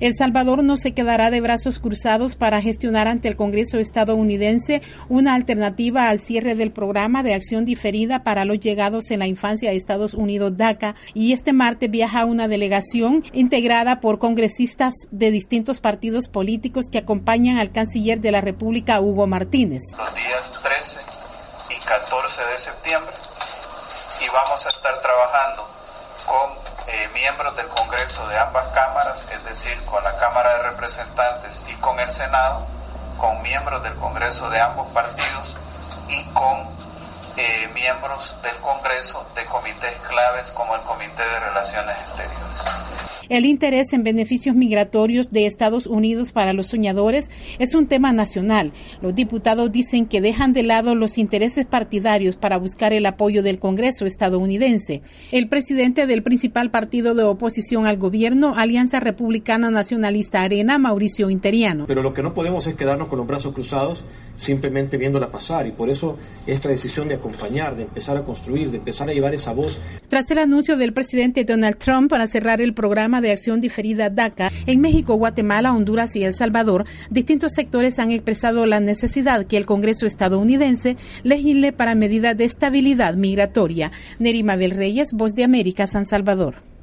El Salvador no se quedará de brazos cruzados para gestionar ante el Congreso estadounidense una alternativa al cierre del programa de acción diferida para los llegados en la infancia a Estados Unidos, DACA, y este martes viaja una delegación integrada por congresistas de distintos partidos políticos que acompañan al canciller de la República, Hugo Martínez. Los días 13 y 14 de septiembre, y vamos a estar trabajando con miembros del Congreso de ambas cámaras, es decir, con la Cámara de Representantes y con el Senado, con miembros del Congreso de ambos partidos y con miembros del Congreso de comités claves como el Comité de Relaciones Exteriores. El interés en beneficios migratorios de Estados Unidos para los soñadores es un tema nacional. Los diputados dicen que dejan de lado los intereses partidarios para buscar el apoyo del Congreso estadounidense. El presidente del principal partido de oposición al gobierno, Alianza Republicana Nacionalista Arena, Mauricio Interiano. Pero lo que no podemos es quedarnos con los brazos cruzados simplemente viéndola pasar, y por eso esta decisión de acompañar, de empezar a construir, de empezar a llevar esa voz. Tras el anuncio del presidente Donald Trump para cerrar el programa de acción diferida DACA, en México, Guatemala, Honduras y El Salvador, distintos sectores han expresado la necesidad que el Congreso estadounidense legisle para medidas de estabilidad migratoria. Nerima del Reyes, Voz de América, San Salvador.